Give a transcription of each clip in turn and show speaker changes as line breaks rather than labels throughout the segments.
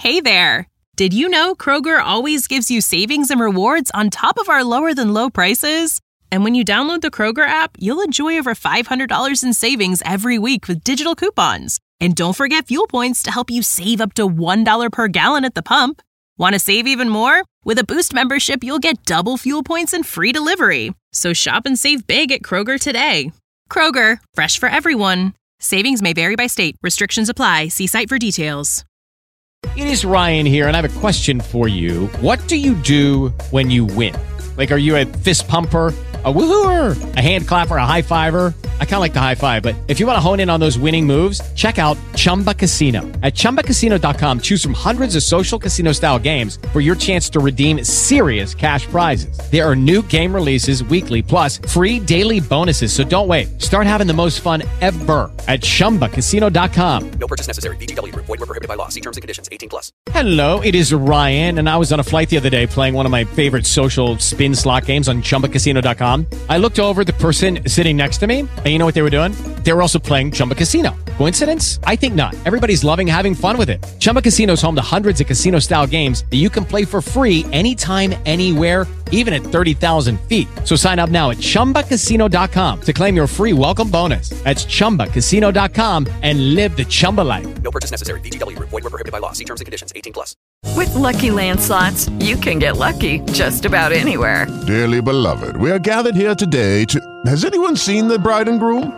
Hey there! Did you know Kroger always gives you savings and rewards on top of our lower-than-low prices? And when you download the Kroger app, you'll enjoy over $500 in savings every week with digital coupons. And don't forget fuel points to help you save up to $1 per gallon at the pump. Want to save even more? With a Boost membership, you'll get double fuel points and free delivery. So shop and save big at Kroger today. Kroger, fresh for everyone. Savings may vary by state. Restrictions apply. See site for details.
It is Ryan here, and I have a question for you. What do you do when you win? Like, are you a fist pumper, a woohooer, a hand clapper, a high fiver? I kind of like the high five, but if you want to hone in on those winning moves, check out Chumba Casino. At ChumbaCasino.com, choose from hundreds of social casino-style games for your chance to redeem serious cash prizes. There are new game releases weekly, plus free daily bonuses. So don't wait. Start having the most fun ever at ChumbaCasino.com.
No purchase necessary. VGW. Void were prohibited by law. See terms and conditions. 18+.
Hello, it is Ryan, and I was on a flight the other day playing one of my favorite social spin slot games on ChumbaCasino.com. I looked over at the person sitting next to me, and you know what they were doing? They were also playing Chumba Casino. Coincidence? I think not. Everybody's loving having fun with it. Chumba Casino is home to hundreds of casino-style games that you can play for free anytime, anywhere, even at 30,000 feet. So sign up now at ChumbaCasino.com to claim your free welcome bonus. That's ChumbaCasino.com and live the Chumba life.
No purchase necessary. VGW. Void were prohibited by law. See terms and conditions. 18+.
With Lucky Land Slots, you can get lucky just about anywhere.
Dearly beloved, we are gathered here today to... Has anyone seen the bride and groom?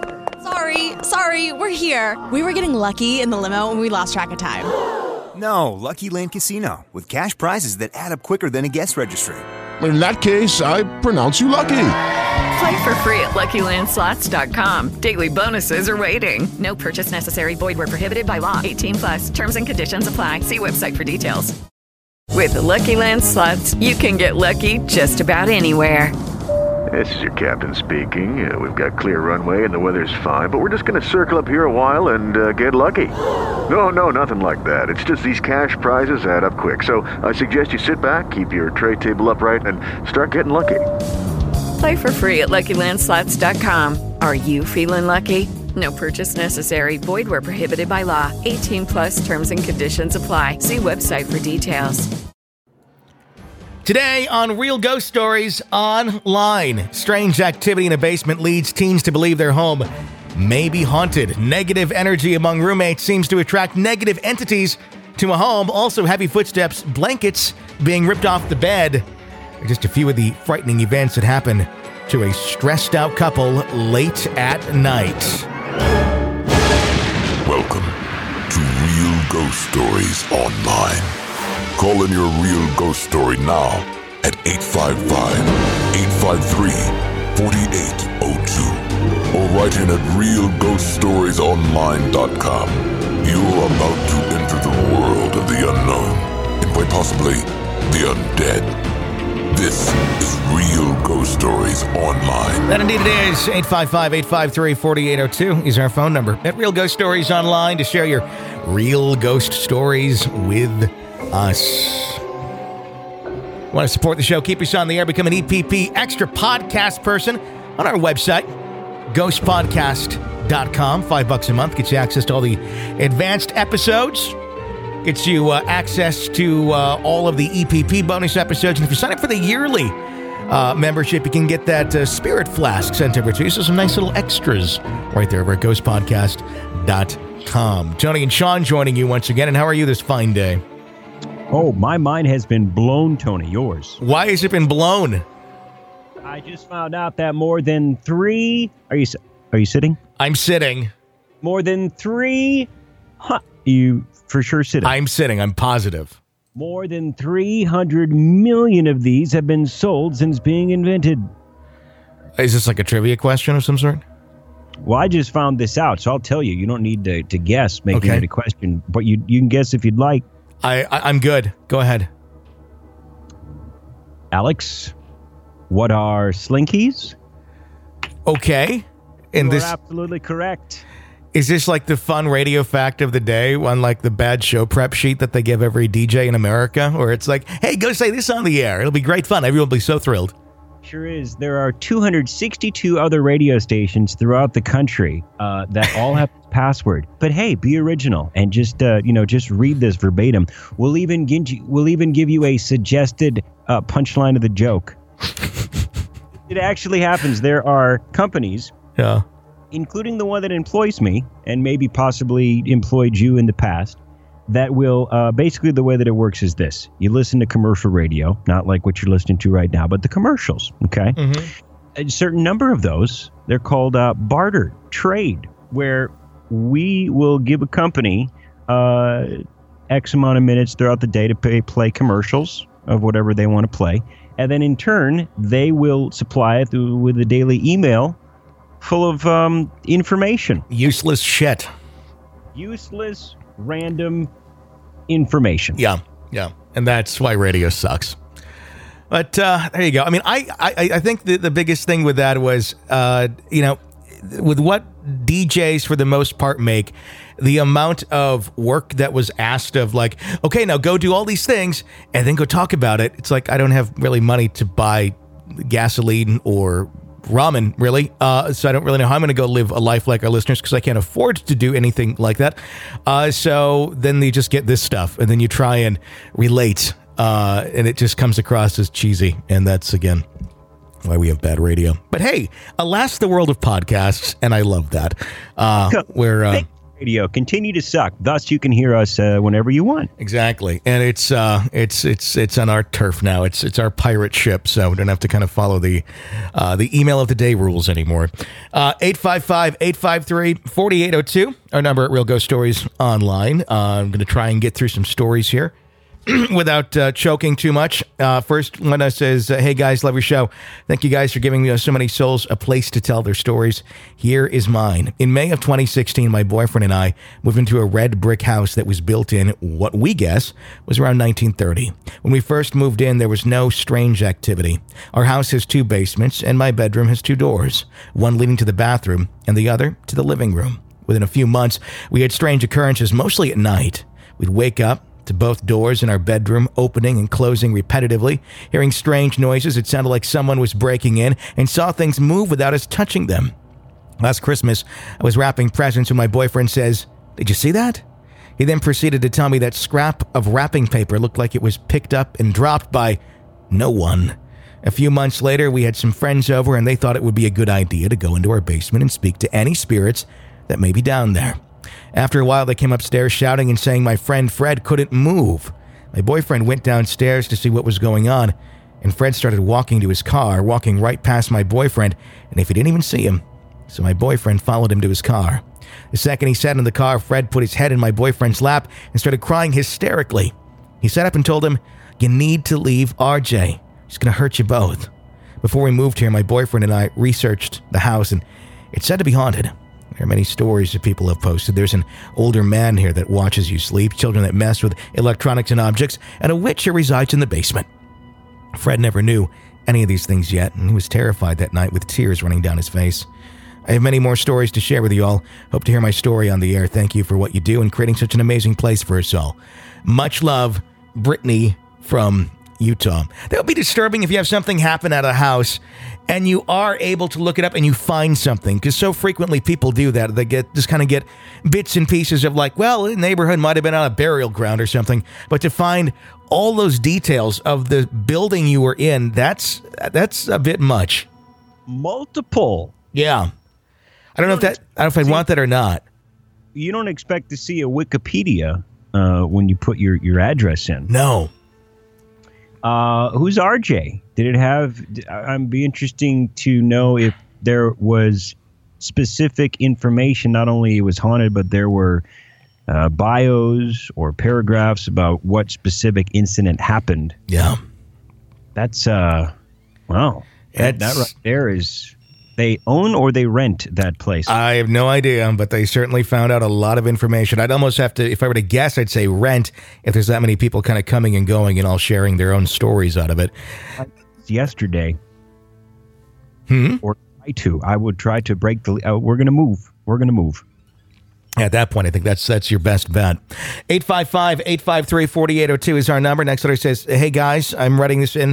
Sorry, we're here. We were getting lucky in the limo and we lost track of time.
No, Lucky Land Casino, with cash prizes that add up quicker than a guest registry.
In that case, I pronounce you lucky.
Play for free at LuckyLandSlots.com. Daily bonuses are waiting. No purchase necessary. Void where prohibited by law. 18+. Terms and conditions apply. See website for details. With Lucky Land Slots, you can get lucky just about anywhere.
This is your captain speaking. We've got clear runway and the weather's fine, but we're just going to circle up here a while and get lucky. No, nothing like that. It's just these cash prizes add up quick. So I suggest you sit back, keep your tray table upright, and start getting lucky.
Play for free at LuckyLandSlots.com. Are you feeling lucky? No purchase necessary. Void where prohibited by law. 18+ terms and conditions apply. See website for details.
Today on Real Ghost Stories Online, strange activity in a basement leads teens to believe their home may be haunted. Negative energy among roommates seems to attract negative entities to a home. Also, heavy footsteps, blankets being ripped off the bed. Just a few of the frightening events that happen to a stressed out couple late at night.
Welcome to Real Ghost Stories Online. Call in your real ghost story now at 855-853-4802 or write in at realghoststoriesonline.com. You're about to enter the world of the unknown and quite possibly the undead. This is Real Ghost Stories Online.
That indeed it is. 855-853-4802 is our phone number at Real Ghost Stories Online to share your real ghost stories with us. Want to support the show? Keep us on the air. Become an EPP Extra Podcast person on our website, ghostpodcast.com. $5 a month gets you access to all the advanced episodes. Gets you access to all of the EPP bonus episodes. And if you sign up for the yearly membership, you can get that Spirit Flask sent over to you. So some nice little extras right there over at ghostpodcast.com. Tony and Sean joining you once again. And how are you this fine day?
Oh, my mind has been blown, Tony. Yours.
Why has it been blown?
I just found out that more than three... Are you sitting?
I'm sitting.
More than three... You for sure sitting?
I'm sitting. I'm positive.
More than 300 million of these have been sold since being invented.
Is this like a trivia question of some sort?
Well, I just found this out, so I'll tell you. You don't need to guess making it a question, but you can guess if you'd like.
I'm good. Go ahead.
Alex, what are slinkies?
Okay.
And you're absolutely correct.
Is this like the fun radio fact of the day on like the bad show prep sheet that they give every DJ in America? Where it's like, hey, go say this on the air. It'll be great fun. Everyone will be so thrilled.
Sure is. There are 262 other radio stations throughout the country that all have this password. But hey, be original and just read this verbatim. We'll even give you a suggested punchline of the joke. It actually happens. There are companies, including the one that employs me and maybe possibly employed you in the past, that will basically, the way that it works is this. You listen to commercial radio, not like what you're listening to right now, but the commercials, okay? A certain number of those, they're called barter trade, where we will give a company X amount of minutes throughout the day to play commercials of whatever they want to play. And then in turn, they will supply it with a daily email full of information.
Useless shit.
Useless, random information.
Yeah. And that's why radio sucks. But there you go. I mean, I think the biggest thing with that was, with what DJs for the most part make, the amount of work that was asked of, like, okay, now go do all these things and then go talk about it. It's like, I don't have really money to buy gasoline or ramen, really. So I don't really know how I'm going to go live a life like our listeners, because I can't afford to do anything like that. So then you just get this stuff and then you try and relate, and it just comes across as cheesy. And that's, again, why we have bad radio. But hey, alas, the world of podcasts, and I love that.
Radio continue to suck. Thus, you can hear us whenever you want.
Exactly, and it's on our turf now. It's our pirate ship, so we don't have to kind of follow the email of the day rules anymore. 855-853-4802, our number at Real Ghost Stories Online. I'm going to try and get through some stories here without choking too much. First one says, hey guys, love your show. Thank you guys for giving me so many souls a place to tell their stories. Here is mine. In May of 2016, my boyfriend and I moved into a red brick house that was built in what we guess was around 1930. When we first moved in, there was no strange activity. Our house has 2 basements, and my bedroom has 2 doors, one leading to the bathroom and the other to the living room. Within a few months, we had strange occurrences, mostly at night. We'd wake up to both doors in our bedroom opening and closing repetitively, hearing strange noises. It sounded like someone was breaking in, and saw things move without us touching them. Last Christmas, I was wrapping presents when my boyfriend says, "Did you see that?" He then proceeded to tell me that scrap of wrapping paper looked like it was picked up and dropped by no one. A few months later, we had some friends over, and they thought it would be a good idea to go into our basement and speak to any spirits that may be down there. After a while, they came upstairs shouting and saying my friend Fred couldn't move. My boyfriend went downstairs to see what was going on, and Fred started walking to his car, walking right past my boyfriend, and if he didn't even see him. So my boyfriend followed him to his car. The second he sat in the car, Fred put his head in my boyfriend's lap and started crying hysterically. He sat up and told him, "You need to leave RJ. She's going to hurt you both." Before we moved here, my boyfriend and I researched the house, and it's said to be haunted. There are many stories that people have posted. There's an older man here that watches you sleep, children that mess with electronics and objects, and a witch who resides in the basement. Fred never knew any of these things yet, and he was terrified that night with tears running down his face. I have many more stories to share with you all. Hope to hear my story on the air. Thank you for what you do and creating such an amazing place for us all. Much love, Brittany from Utah. That would be disturbing if you have something happen at a house and you are able to look it up and you find something, because so frequently people do that. They get bits and pieces of, like, well, the neighborhood might have been on a burial ground or something, but to find all those details of the building you were in, that's a bit much.
Multiple.
Yeah. I don't know if I'd want that or not.
You don't expect to see a Wikipedia when you put your address in.
No.
Who's RJ? Did it have? I'd be interesting to know if there was specific information. Not only it was haunted, but there were bios or paragraphs about what specific incident happened.
Yeah,
that's wow. That right there is. They own or they rent that place?
I have no idea, but they certainly found out a lot of information. I'd almost have to, if I were to guess, I'd say rent, if there's that many people kind of coming and going and all sharing their own stories out of it.
Yesterday. Or I would try to break the, we're going to move. We're going to move.
At that point, I think that's your best bet. 855-853-4802 is our number. Next letter says, hey guys, I'm writing this in.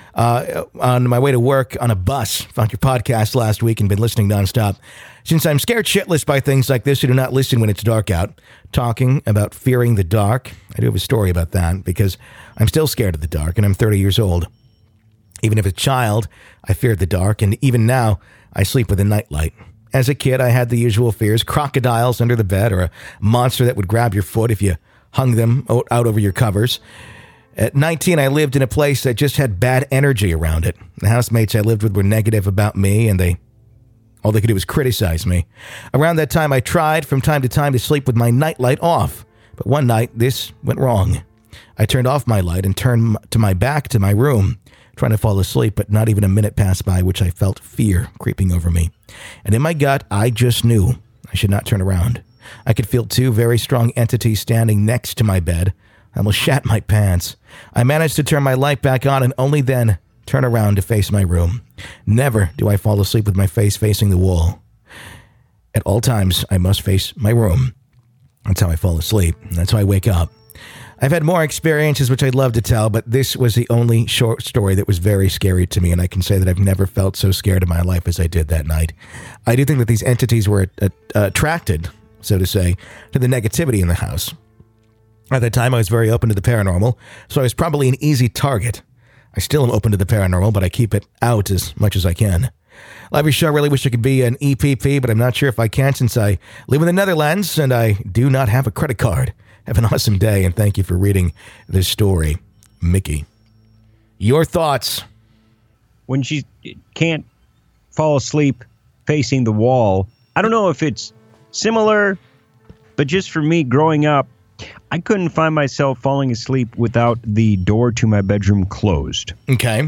on my way to work on a bus. Found your podcast last week and been listening nonstop. Since I'm scared shitless by things like this, I do not listen when it's dark out. Talking about fearing the dark, I do have a story about that because I'm still scared of the dark and I'm 30 years old. Even as a child, I feared the dark, and even now, I sleep with a nightlight. As a kid, I had the usual fears, crocodiles under the bed or a monster that would grab your foot if you hung them out over your covers. At 19, I lived in a place that just had bad energy around it. The housemates I lived with were negative about me, and all they could do was criticize me. Around that time, I tried from time to time to sleep with my nightlight off. But one night, this went wrong. I turned off my light and turned to my back to my room, trying to fall asleep, but not even a minute passed by which I felt fear creeping over me. And in my gut, I just knew I should not turn around. I could feel two very strong entities standing next to my bed. I almost shat my pants. I managed to turn my light back on and only then turn around to face my room. Never do I fall asleep with my face facing the wall. At all times, I must face my room. That's how I fall asleep. That's how I wake up. I've had more experiences which I'd love to tell, but this was the only short story that was very scary to me, and I can say that I've never felt so scared in my life as I did that night. I do think that these entities were attracted, so to say, to the negativity in the house. At that time, I was very open to the paranormal, so I was probably an easy target. I still am open to the paranormal, but I keep it out as much as I can. Love your show. Really wish I could be an EPP, but I'm not sure if I can since I live in the Netherlands and I do not have a credit card. Have an awesome day, and thank you for reading this story. Mickey, your thoughts?
When she can't fall asleep facing the wall, I don't know if it's similar, but just for me growing up, I couldn't find myself falling asleep without the door to my bedroom closed.
Okay.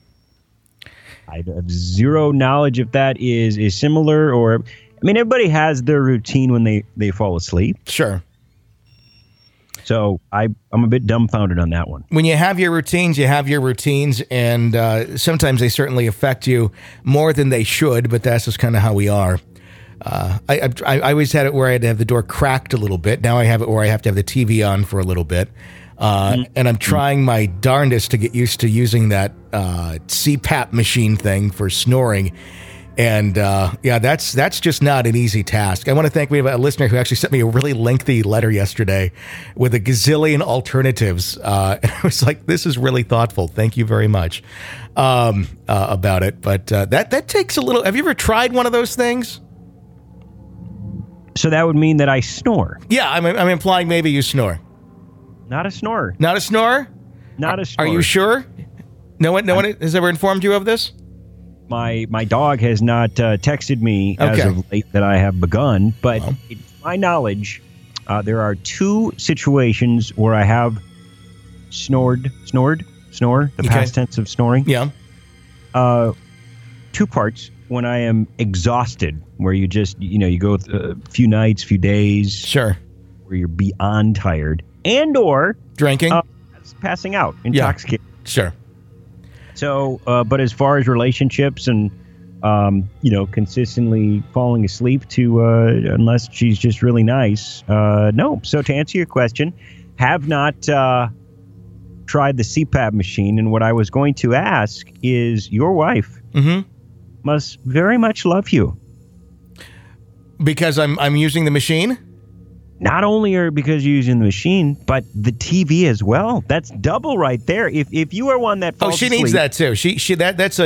I have zero knowledge if that is similar or... I mean, everybody has their routine when they fall asleep.
Sure.
So I'm a bit dumbfounded on that one.
When you have your routines, you have your routines, and sometimes they certainly affect you more than they should, but that's just kind of how we are. I always had it where I had to have the door cracked a little bit. Now I have it where I have to have the TV on for a little bit. And I'm trying my darndest to get used to using that CPAP machine thing for snoring. And that's just not an easy task. I want to thank, we have a listener who actually sent me a really lengthy letter yesterday with a gazillion alternatives. And I was like, this is really thoughtful. Thank you very much about it. But that takes a little. Have you ever tried one of those things?
So that would mean that I snore.
Yeah, I'm implying maybe you snore.
Not a snorer.
Not a snorer?
Not a snorer.
Are you sure? No one has ever informed you of this?
My dog has not texted me as of late that I have begun, but to my knowledge, there are two situations where I have snore, the past tense of snoring.
Yeah.
Two parts. When I am exhausted, where you just, you go a few nights, few days.
Sure.
Where you're beyond tired. And or
drinking.
Passing out, intoxicated.
Yeah. Sure.
So, but as far as relationships and, consistently falling asleep to, unless she's just really nice, no. So to answer your question, have not tried the CPAP machine. And what I was going to ask is your wife must very much love you.
Because I'm using the machine?
Not only because you're using the machine, but the TV as well. That's double right there. If you are one that falls
she
asleep,
needs that too. That's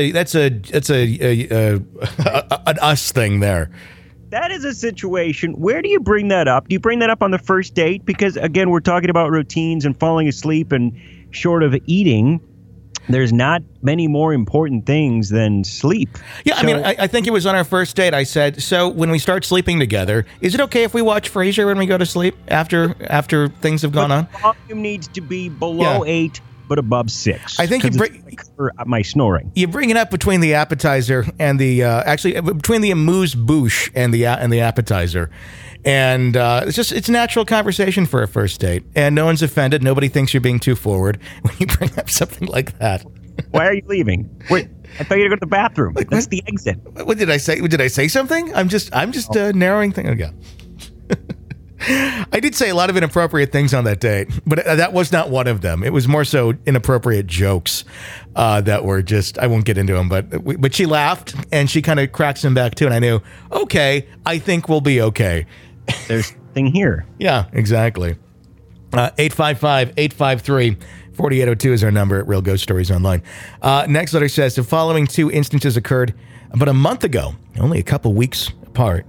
an us thing there.
That is a situation. Where do you bring that up? Do you bring that up on the first date? Because again, we're talking about routines and falling asleep, and short of eating, there's not many more important things than sleep.
Yeah, I think it was on our first date. I said, so when we start sleeping together, is it okay if we watch Frasier when we go to sleep after things have gone on?
The volume needs to be below 8, but above 6.
I think you bring
my snoring.
You bring it up between the appetizer and the between the amuse-bouche and the appetizer. And it's natural conversation for a first date. And no one's offended. Nobody thinks you're being too forward when you bring up something like that.
Why are you leaving? Wait, I thought you were going to go to the bathroom. That's the exit.
What did I say? Did I say something? I'm just narrowing things. Okay. I did say a lot of inappropriate things on that date, but that was not one of them. It was more so inappropriate jokes that were just, I won't get into them, but she laughed and she kind of cracked them back too. And I knew, okay, I think we'll be okay.
There's something here.
Yeah, exactly. 855-853-4802 is our number at Real Ghost Stories Online. Next letter says, the following two instances occurred about a month ago, only a couple weeks apart.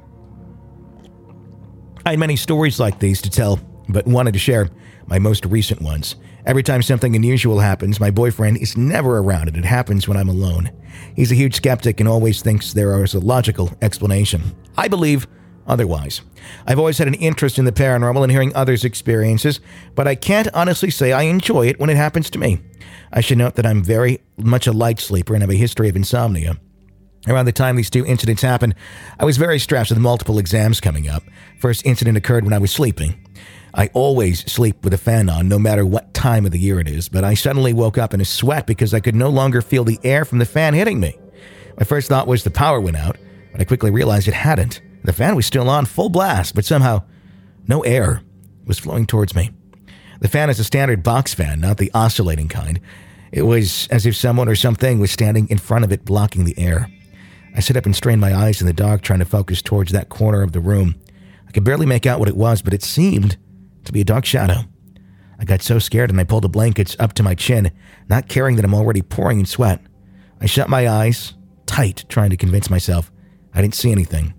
I had many stories like these to tell, but wanted to share my most recent ones. Every time something unusual happens, my boyfriend is never around, and it happens when I'm alone. He's a huge skeptic and always thinks there is a logical explanation. I believe otherwise. I've always had an interest in the paranormal and hearing others' experiences, but I can't honestly say I enjoy it when it happens to me. I should note that I'm very much a light sleeper and have a history of insomnia. Around the time these two incidents happened, I was very stressed with multiple exams coming up. First incident occurred when I was sleeping. I always sleep with a fan on, no matter what time of the year it is, but I suddenly woke up in a sweat because I could no longer feel the air from the fan hitting me. My first thought was the power went out, but I quickly realized it hadn't. The fan was still on full blast, but somehow no air was flowing towards me. The fan is a standard box fan, not the oscillating kind. It was as if someone or something was standing in front of it, blocking the air. I sit up and strain my eyes in the dark, trying to focus towards that corner of the room. I could barely make out what it was, but it seemed to be a dark shadow. I got so scared and I pulled the blankets up to my chin, not caring that I'm already pouring in sweat. I shut my eyes tight, trying to convince myself I didn't see anything.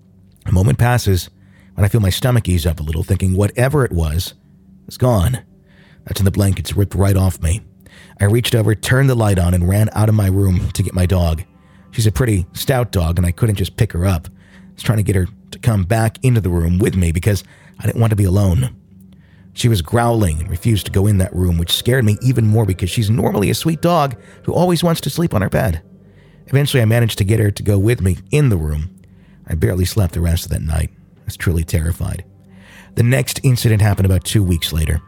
A moment passes when I feel my stomach ease up a little, thinking whatever it was gone. That's when the blankets ripped right off me. I reached over, turned the light on, and ran out of my room to get my dog. She's a pretty stout dog, and I couldn't just pick her up. I was trying to get her to come back into the room with me because I didn't want to be alone. She was growling and refused to go in that room, which scared me even more because she's normally a sweet dog who always wants to sleep on her bed. Eventually, I managed to get her to go with me in the room. I barely slept the rest of that night. I was truly terrified. The next incident happened about 2 weeks later.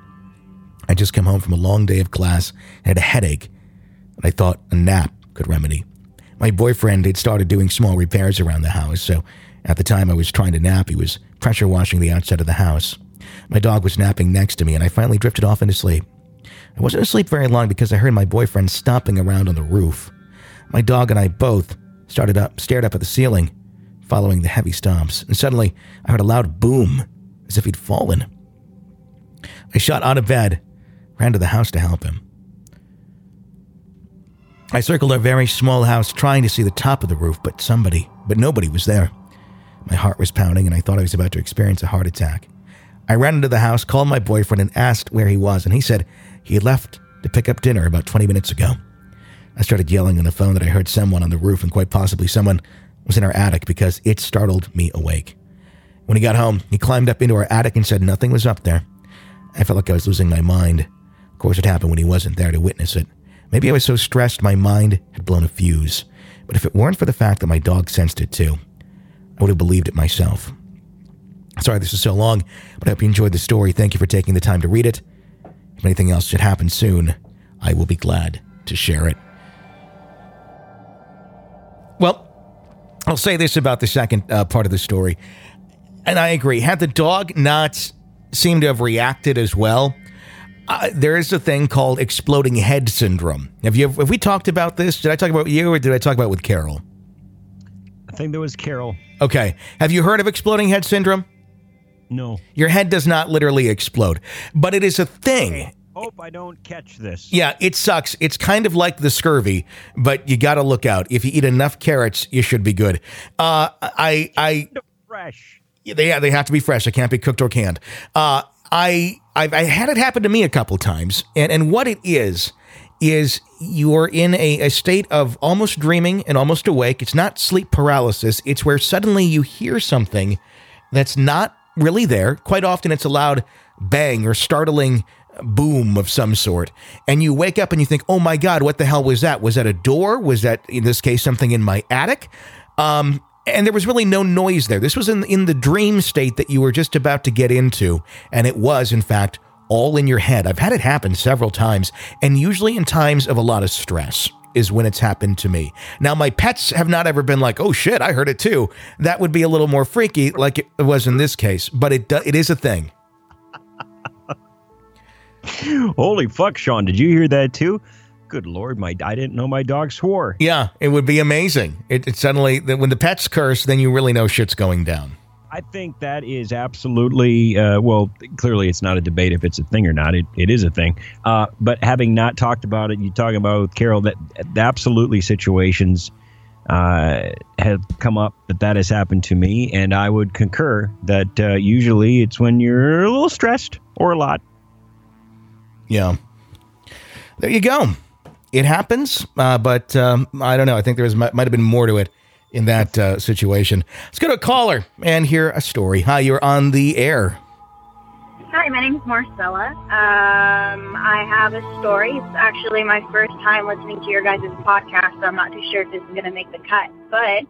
I just come home from a long day of class and had a headache that I thought a nap could remedy. My boyfriend had started doing small repairs around the house, so at the time I was trying to nap, he was pressure washing the outside of the house. My dog was napping next to me, and I finally drifted off into sleep. I wasn't asleep very long because I heard my boyfriend stomping around on the roof. My dog and I both stared up at the ceiling, following the heavy stomps, and suddenly I heard a loud boom, as if he'd fallen. I shot out of bed, ran to the house to help him. I circled our very small house trying to see the top of the roof, but nobody was there. My heart was pounding and I thought I was about to experience a heart attack. I ran into the house, called my boyfriend and asked where he was, and he said he had left to pick up dinner about 20 minutes ago. I started yelling on the phone that I heard someone on the roof and quite possibly someone was in our attic because it startled me awake. When he got home, he climbed up into our attic and said nothing was up there. I felt like I was losing my mind. Of course, it happened when he wasn't there to witness it. Maybe I was so stressed my mind had blown a fuse. But if it weren't for the fact that my dog sensed it too, I would have believed it myself. Sorry this is so long, but I hope you enjoyed the story. Thank you for taking the time to read it. If anything else should happen soon, I will be glad to share it. Well, I'll say this about the second part of the story. And I agree. Had the dog not seemed to have reacted as well, there is a thing called exploding head syndrome. Have we talked about this? Did I talk about you or did I talk about it with Carol?
I think that was Carol.
Okay. Have you heard of exploding head syndrome?
No.
Your head does not literally explode, but it is a thing.
Hope I don't catch this.
Yeah, it sucks. It's kind of like the scurvy, but you got to look out. If you eat enough carrots, you should be good.
Fresh.
Yeah, they have to be fresh. They can't be cooked or canned. I had it happen to me a couple times, and what it is you're in a state of almost dreaming and almost awake. It's not sleep paralysis. It's where suddenly you hear something that's not really there. Quite often it's a loud bang or startling boom of some sort, and you wake up and you think, oh my God, what the hell was that? Was that a door? Was that, in this case, something in my attic? And there was really no noise there. This was in the dream state that you were just about to get into, and it was, in fact, all in your head. I've had it happen several times, and usually in times of a lot of stress. is when it's happened to me. Now, my pets have not ever been like, oh shit, I heard it too. That would be a little more freaky like it was in this case, but it is a thing.
Holy fuck, Sean, did you hear that too? Good Lord, I didn't know my dog swore.
Yeah, it would be amazing. It suddenly, when the pets curse, then you really know shit's going down.
I think that is absolutely, well, clearly it's not a debate if it's a thing or not. It is a thing. But having not talked about it, you talking about with Carol, that absolutely situations have come up that has happened to me. And I would concur that usually it's when you're a little stressed or a lot.
Yeah. There you go. It happens, but I don't know. I think there might have been more to it in that situation. Let's go to a caller and hear a story. Hi, you're on the air.
Hi, my name is Marcella. I have a story. It's actually my first time listening to your guys' podcast, so I'm not too sure if this is going to make the cut. But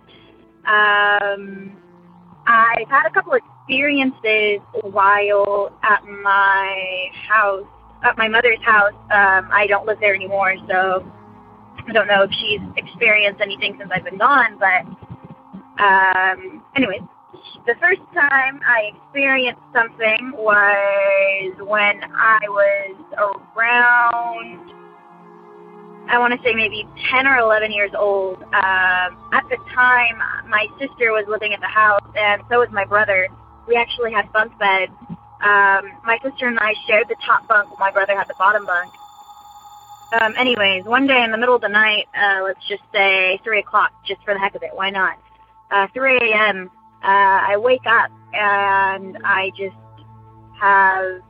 I've had a couple experiences while at my house. At my mother's house. I don't live there anymore, so I don't know if she's experienced anything since I've been gone, but anyways, the first time I experienced something was when I was around, I want to say maybe 10 or 11 years old. At the time, my sister was living at the house, and so was my brother. We actually had bunk beds. My sister and I shared the top bunk, while my brother had the bottom bunk. Anyways, one day in the middle of the night, let's just say 3 o'clock, just for the heck of it, why not? 3 a.m., I wake up and I just have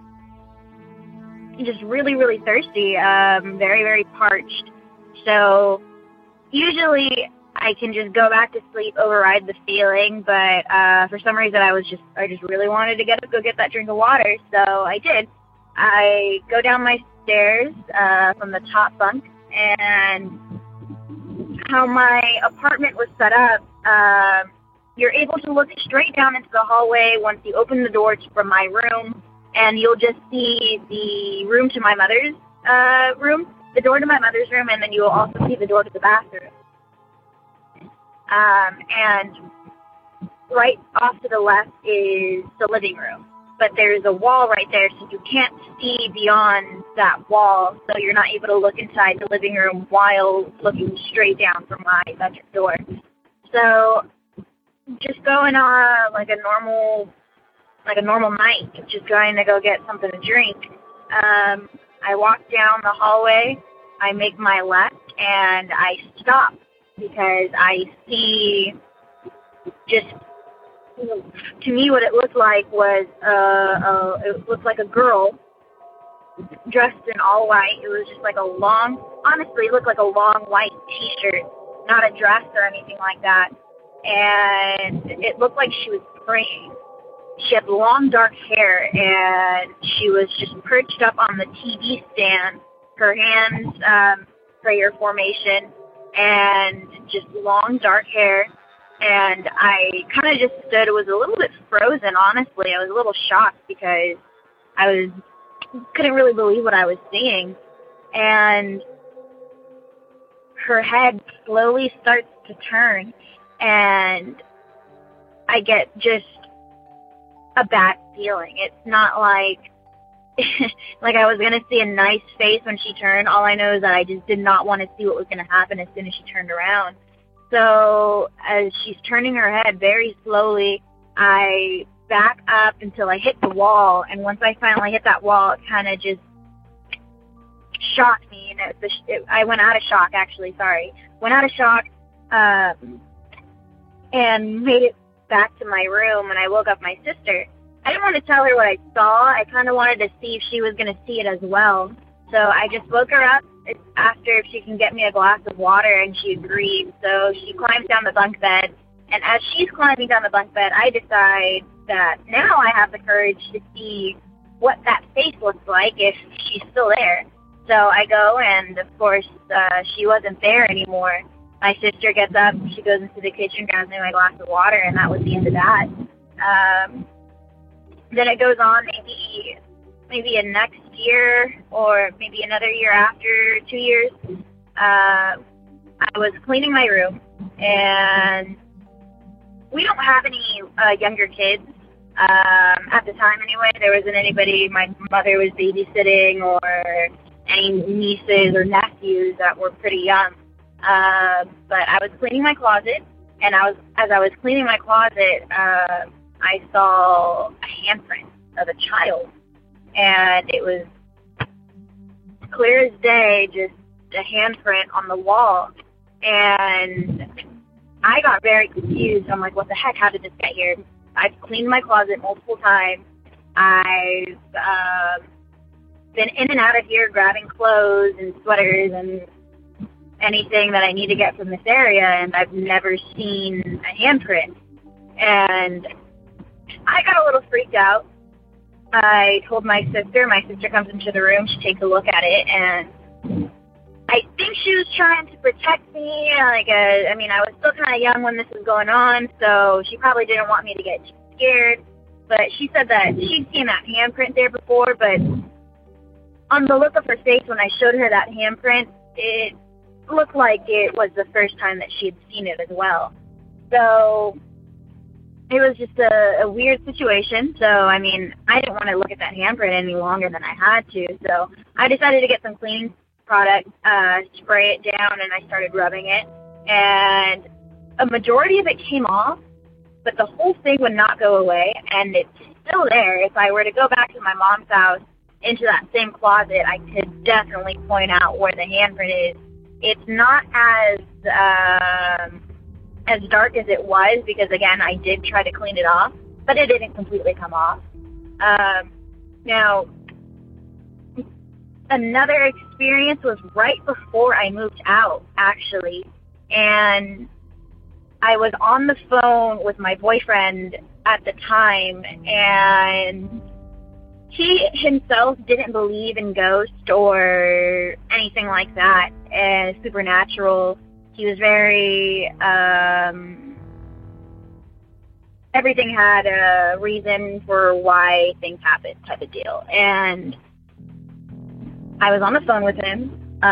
really, really thirsty, very, very parched. So usually I can just go back to sleep, override the feeling, but for some reason I just really wanted to go get that drink of water, so I did. I go down my stairs from the top bunk, and how my apartment was set up, you're able to look straight down into the hallway once you open the door from my room, and you'll just see the room to my mother's room, the door to my mother's room, and then you will also see the door to the bathroom. And right off to the left is the living room. But there's a wall right there, so you can't see beyond that wall, so you're not able to look inside the living room while looking straight down from my bedroom door. So just going on like a normal night, just going to go get something to drink. I walk down the hallway, I make my left, and I stop because I see just, to me, what it looked like was it looked like a girl dressed in all white. It was just like honestly, it looked like a long white T-shirt, not a dress or anything like that. And it looked like she was praying. She had long dark hair, and she was just perched up on the TV stand, her hands prayer formation, and just long dark hair. And I kind of just stood, was a little bit frozen, honestly. I was a little shocked because I couldn't really believe what I was seeing. And her head slowly starts to turn, and I get just a bad feeling. It's not like like I was going to see a nice face when she turned. All I know is that I just did not want to see what was going to happen as soon as she turned around. So as she's turning her head very slowly, I back up until I hit the wall. And once I finally hit that wall, it kind of just shocked me. And I went out of shock, actually. Sorry. Went out of shock and made it back to my room. And I woke up my sister. I didn't want to tell her what I saw. I kind of wanted to see if she was going to see it as well. So I just woke her up, asked her if she can get me a glass of water, and she agreed. So she climbs down the bunk bed, and as she's climbing down the bunk bed, I decide that now I have the courage to see what that face looks like if she's still there. So I go, and of course, she wasn't there anymore. My sister gets up, she goes into the kitchen, grabs me my glass of water, and that was the end of that. Then it goes on maybe a next year or maybe another year after, 2 years. I was cleaning my room, and we don't have any younger kids. At the time, anyway, there wasn't anybody. My mother was babysitting, or any nieces or nephews that were pretty young. But I was cleaning my closet, and as I was cleaning my closet, I saw a handprint of a child, and it was clear as day, just a handprint on the wall. And I got very confused. I'm like, what the heck? How did this get here? I've cleaned my closet multiple times. I've been in and out of here grabbing clothes and sweaters and anything that I need to get from this area, and I've never seen a handprint. And I got a little freaked out. I told my sister. My sister comes into the room. She takes a look at it, and I think she was trying to protect me. I was still kind of young when this was going on, so she probably didn't want me to get scared. But she said that she'd seen that handprint there before, but on the look of her face when I showed her that handprint, it looked like it was the first time that she had seen it as well. So it was just a weird situation. So, I didn't want to look at that handprint any longer than I had to. So I decided to get some cleaning product, spray it down, and I started rubbing it. And a majority of it came off, but the whole thing would not go away. And it's still there. If I were to go back to my mom's house into that same closet, I could definitely point out where the handprint is. It's not as dark as it was, because again, I did try to clean it off, but it didn't completely come off. Now, another experience was right before I moved out, actually, and I was on the phone with my boyfriend at the time, and he himself didn't believe in ghosts or anything like that, and supernatural. He was very, everything had a reason for why things happened type of deal. And I was on the phone with him,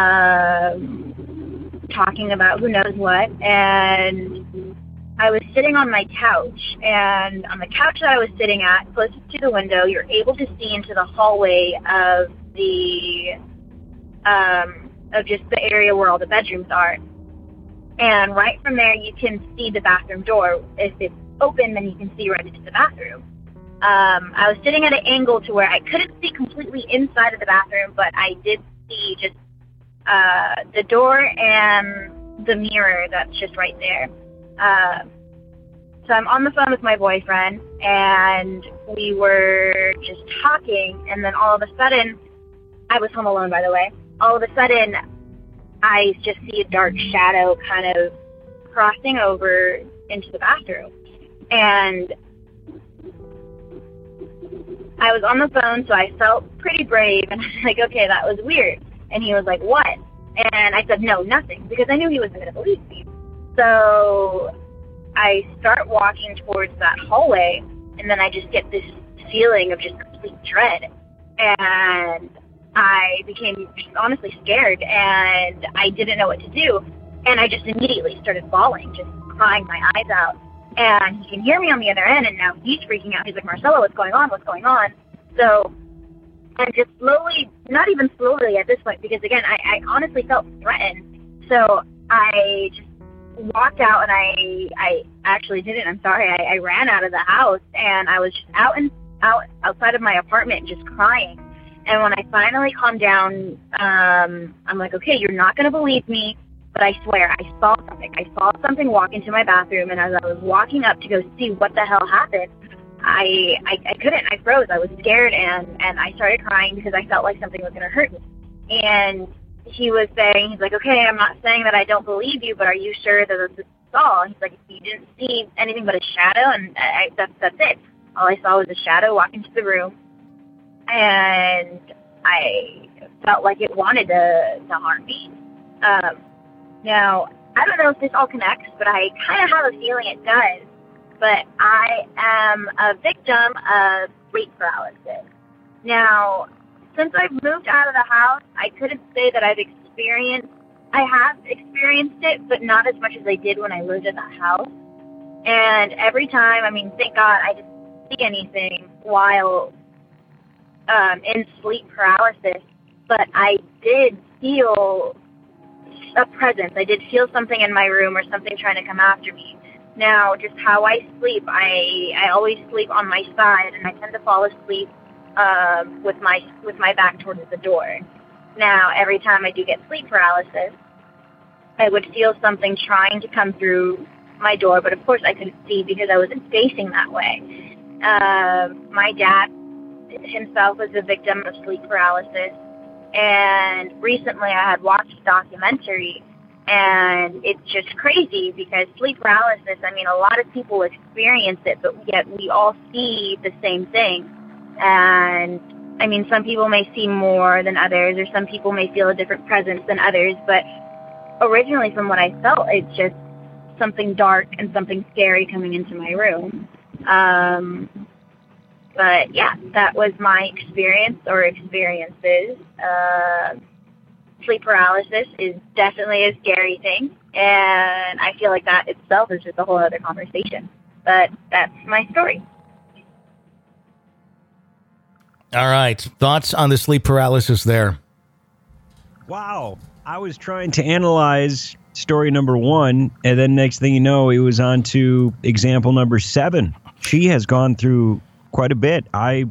talking about who knows what, and I was sitting on my couch, and on the couch that I was sitting at, closest to the window, you're able to see into the hallway of the, of just the area where all the bedrooms are. And right from there, you can see the bathroom door. If it's open, then you can see right into the bathroom. I was sitting at an angle to where I couldn't see completely inside of the bathroom, but I did see just the door and the mirror that's just right there. So I'm on the phone with my boyfriend, and we were just talking, and then all of a sudden, I was home alone, by the way. All of a sudden, I just see a dark shadow kind of crossing over into the bathroom. And I was on the phone, so I felt pretty brave, and I was like, okay, that was weird. And he was like, what? And I said, no, nothing, because I knew he wasn't going to believe me. So I start walking towards that hallway, and then I just get this feeling of just complete dread. And I became honestly scared, and I didn't know what to do. And I just immediately started bawling, just crying my eyes out. And he can hear me on the other end, and now he's freaking out. He's like, Marcella, what's going on? What's going on? So I'm just slowly, not even slowly at this point, because again, I honestly felt threatened. So I just walked out, and I actually didn't. I'm sorry. I ran out of the house, and I was just outside of my apartment just crying. And when I finally calmed down, I'm like, okay, you're not going to believe me, but I swear I saw something. I saw something walk into my bathroom, and as I was walking up to go see what the hell happened, I couldn't. I froze. I was scared, and I started crying because I felt like something was going to hurt me. And he was saying, he's like, okay, I'm not saying that I don't believe you, but are you sure that this is all? He's like, you didn't see anything but a shadow, and that's it. All I saw was a shadow walk into the room, and I felt like it wanted to harm me. Now, I don't know if this all connects, but I kind of have a feeling it does. But I am a victim of sleep paralysis. Now, since I've moved out of the house, I couldn't say that I've experienced I have experienced it, but not as much as I did when I lived in that house. And every time, I mean, thank God I didn't see anything while in sleep paralysis, but I did feel a presence. I did feel something in my room or something trying to come after me. Now, just how I sleep, I always sleep on my side, and I tend to fall asleep with my back towards the door. Now, every time I do get sleep paralysis, I would feel something trying to come through my door, but of course I couldn't see because I wasn't facing that way. My dad himself was a victim of sleep paralysis, and recently I had watched a documentary, and it's just crazy because sleep paralysis, I mean, a lot of people experience it, but yet we all see the same thing. And I mean, some people may see more than others, or some people may feel a different presence than others, but originally from what I felt, it's just something dark and something scary coming into my room. But yeah, that was my experience or experiences. Sleep paralysis is definitely a scary thing, and I feel like that itself is just a whole other conversation. But that's my story.
All right. Thoughts on the sleep paralysis there?
Wow. I was trying to analyze story number 1, and then next thing you know, it was on to example number 7. She has gone through quite a bit. I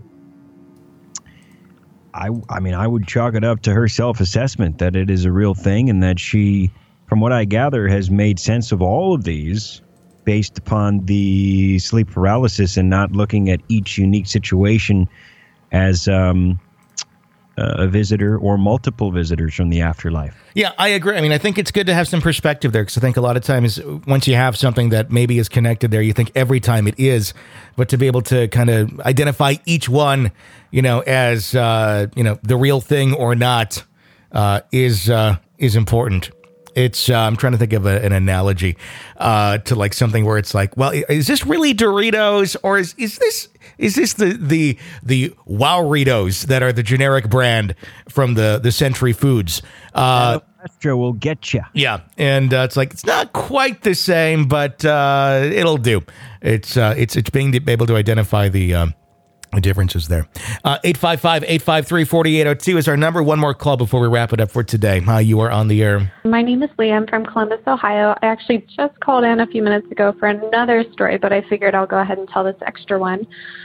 mean, I would chalk it up to her self-assessment that it is a real thing, and that she, from what I gather, has made sense of all of these based upon the sleep paralysis and not looking at each unique situation as a visitor or multiple visitors from the afterlife.
Yeah, I agree. I mean, I think it's good to have some perspective there, because I think a lot of times once you have something that maybe is connected there, you think every time it is, but to be able to kind of identify each one, as, the real thing or not, is important. It's I'm trying to think of an analogy to like something where it's like, well, is this really Doritos, or is this the Wow-Ritos that are the generic brand from the Century Foods?
Astro will get you.
Yeah, and it's like it's not quite the same, but it'll do. It's being able to identify the differences there. 855-853-4802 is our number. One more call before we wrap it up for today. You are on the air.
My name is Leah. I'm from Columbus, Ohio. I actually just called in a few minutes ago for another story, but I figured I'll go ahead and tell this extra one.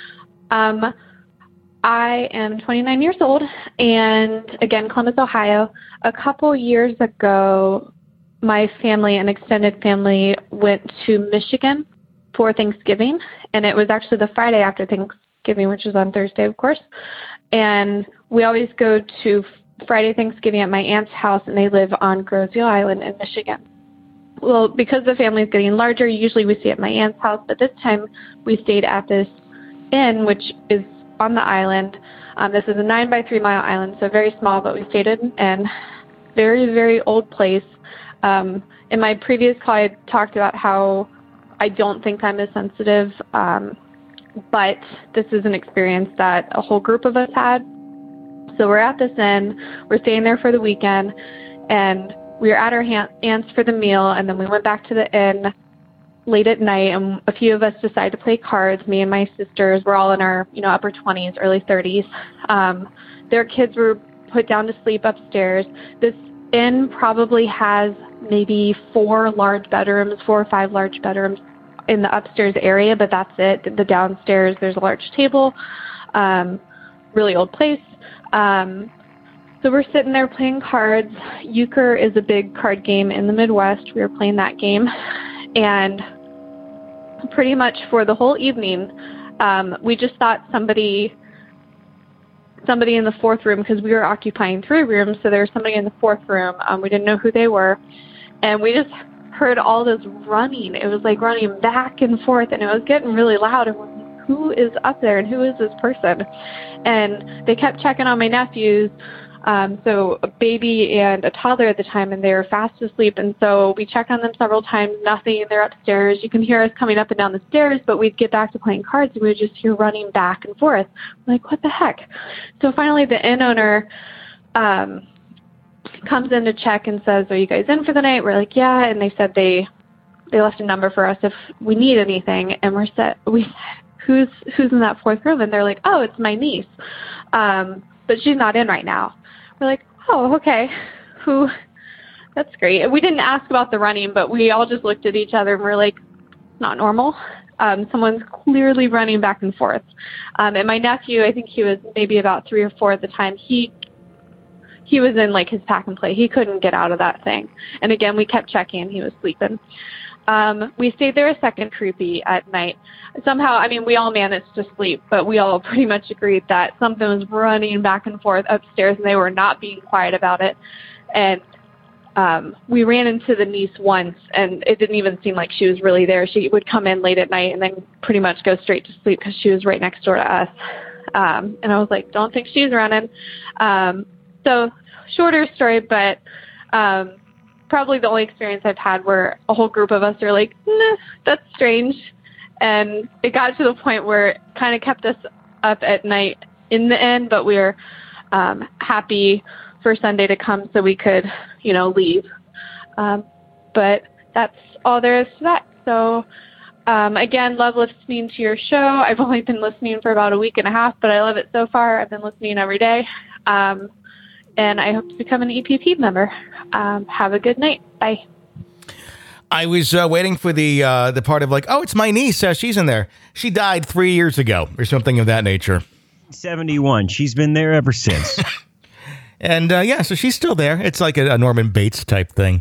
I am 29 years old, and again, Columbus, Ohio. A couple years ago, my family, an extended family, went to Michigan for Thanksgiving, and it was actually the Friday after Thanksgiving, which is on Thursday, of course. And we always go to Friday Thanksgiving at my aunt's house, and they live on Grosville Island in Michigan. Well, because the family is getting larger, usually we stay at my aunt's house, but this time we stayed at this inn, which is on the island. This is a 9 by 3 mile island, so very small, but we stayed in a very, very old place. In my previous call, I talked about how I don't think I'm as sensitive, but this is an experience that a whole group of us had. So we're at this inn, we're staying there for the weekend, and we were at our aunt's for the meal, and then we went back to the inn late at night, and a few of us decided to play cards. Me and my sisters were all in our upper 20s, early 30s. Their kids were put down to sleep upstairs. This inn probably has maybe 4 or 5 large bedrooms in the upstairs area, but that's it. The downstairs, there's a large table, really old place. So we're sitting there playing cards. Euchre is a big card game in the Midwest. We were playing that game, and pretty much for the whole evening, we just thought somebody in the 4th room, because we were occupying 3 rooms, so there was somebody in the 4th room. We didn't know who they were, and we just heard all this running. It was like running back and forth, and it was getting really loud. And we're like, who is up there, and who is this person? And they kept checking on my nephews. So a baby and a toddler at the time, and they were fast asleep. And so we checked on them several times, nothing. They're upstairs. You can hear us coming up and down the stairs, but we'd get back to playing cards, and we would just hear running back and forth. I'm like, what the heck? So finally the inn owner comes in to check and says, "Are you guys in for the night?" We're like, "Yeah." And they said they left a number for us if we need anything. And we said, who's in that fourth room? And they're like, "Oh, it's my niece. But she's not in right now." We're like, "Oh, okay. That's great." And we didn't ask about the running, but we all just looked at each other and we're like, not normal. Someone's clearly running back and forth. And my nephew, I think he was maybe about 3 or 4 at the time, he was in like his pack and play. He couldn't get out of that thing. And again, we kept checking. He was sleeping. We stayed there a second creepy at night. Somehow, I mean, we all managed to sleep, but we all pretty much agreed that something was running back and forth upstairs and they were not being quiet about it. And we ran into the niece once, and it didn't even seem like she was really there. She would come in late at night and then pretty much go straight to sleep because she was right next door to us. And I was like, don't think she's running. So shorter story, but probably the only experience I've had where a whole group of us are like, nah, that's strange. And it got to the point where it kind of kept us up at night in the end, but we were happy for Sunday to come so we could, leave. But that's all there is to that. So, again, love listening to your show. I've only been listening for about a week and a half, but I love it so far. I've been listening every day. And I hope to become an EPP member. Have a good night. Bye.
I was waiting for the part of like, oh, it's my niece. She's in there. She died 3 years ago or something of that nature.
71. She's been there ever since.
And so she's still there. It's like a Norman Bates type thing.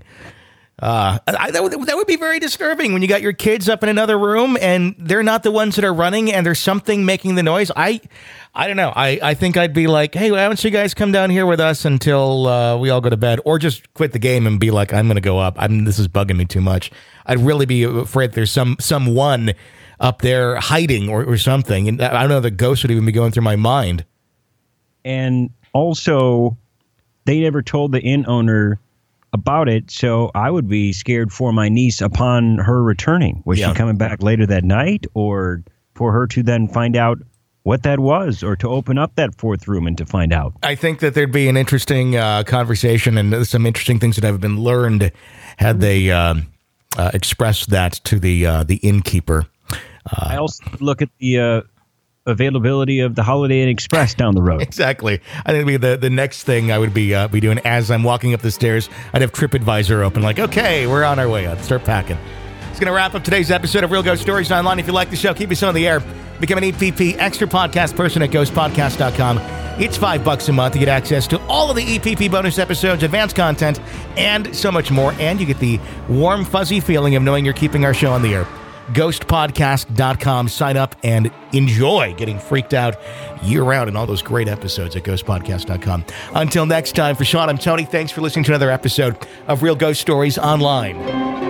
That would be very disturbing when you got your kids up in another room and they're not the ones that are running and there's something making the noise. I don't know. I think I'd be like, hey, why don't you guys come down here with us until we all go to bed, or just quit the game and be like, I'm going to go up. This is bugging me too much. I'd really be afraid there's someone up there hiding or something. And I don't know, the ghost would even be going through my mind.
And also, they never told the inn owner about it, so I would be scared for my niece upon her returning. Was she coming back later that night, or for her to then find out what that was, or to open up that fourth room and to find out?
I think that there'd be an interesting conversation and some interesting things that have been learned had they expressed that to the innkeeper.
I also look at the availability of the Holiday Inn Express down the road.
Exactly. I think it'd be the next thing I would be doing as I'm walking up the stairs. I'd have TripAdvisor open, like, okay, we're on our way. I'd start packing. It's going to wrap up today's episode of Real Ghost Stories Online. If you like the show, keep us on the air. Become an EPP Extra Podcast person at ghostpodcast.com. It's $5 a month to get access to all of the EPP bonus episodes, advanced content, and so much more. And you get the warm, fuzzy feeling of knowing you're keeping our show on the air. ghostpodcast.com. Sign up and enjoy getting freaked out year-round in all those great episodes at ghostpodcast.com. Until next time, for Sean, I'm Tony. Thanks for listening to another episode of Real Ghost Stories Online.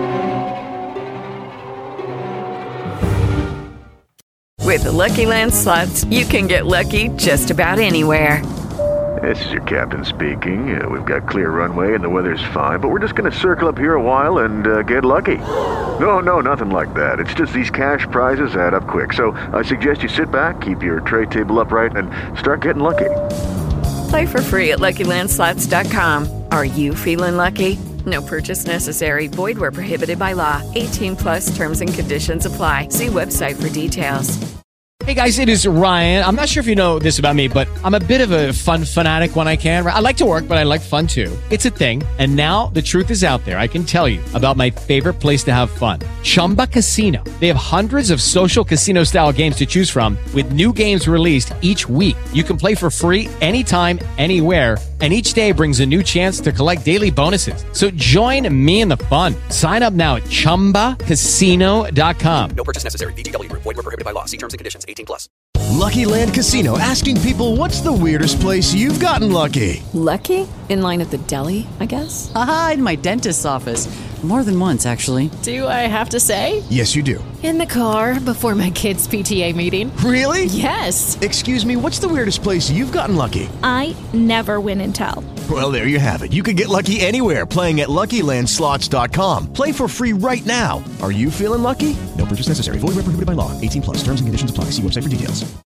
With the Lucky Land Slots, you can get lucky just about anywhere.
This is your captain speaking. We've got clear runway and the weather's fine, but we're just going to circle up here a while and get lucky. No, nothing like that. It's just these cash prizes add up quick. So I suggest you sit back, keep your tray table upright, and start getting lucky.
Play for free at LuckyLandSlots.com. Are you feeling lucky? No purchase necessary. Void where prohibited by law. 18+ terms and conditions apply. See website for details.
Hey guys, it is Ryan. I'm not sure if you know this about me, but I'm a bit of a fun fanatic when I can. I like to work, but I like fun too. It's a thing. And now the truth is out there. I can tell you about my favorite place to have fun. Chumba Casino. They have hundreds of social casino style games to choose from with new games released each week. You can play for free anytime, anywhere. And each day brings a new chance to collect daily bonuses. So join me in the fun. Sign up now at ChumbaCasino.com.
No purchase necessary. VGW. Void where prohibited by law. See terms and conditions. 18+.
Lucky Land Casino, asking people, what's the weirdest place you've gotten lucky?
Lucky? In line at the deli, I guess?
Aha, in my dentist's office. More than once, actually.
Do I have to say?
Yes, you do.
In the car before my kids' PTA meeting.
Really?
Yes.
Excuse me, what's the weirdest place you've gotten lucky?
I never win and tell.
Well, there you have it. You can get lucky anywhere, playing at LuckyLandSlots.com. Play for free right now. Are you feeling lucky? No purchase necessary. Void where prohibited by law. 18+. Terms and conditions apply. See website for details.